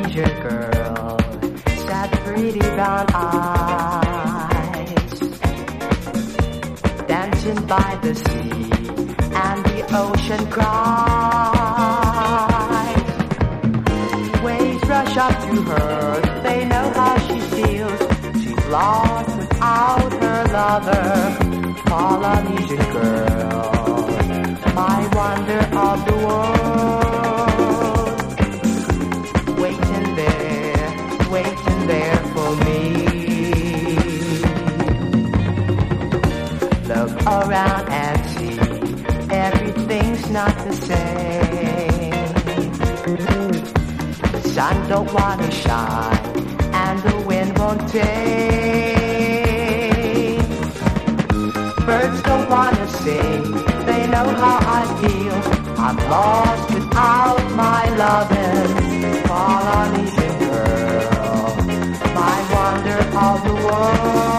Polynesian girl, sad pretty brown eyes, dancing by the sea and the ocean cries. Waves rush up to her, they know how she feels. She's lost without her lover, Polynesian girl, my wonder of the world. Waiting there for me. Look around and see, everything's not the same. The sun don't wanna shine, and the wind won't take. Birds don't wanna sing, they know how I feel. I'm lost without my loving, Polynesian girl, my wonder of the world.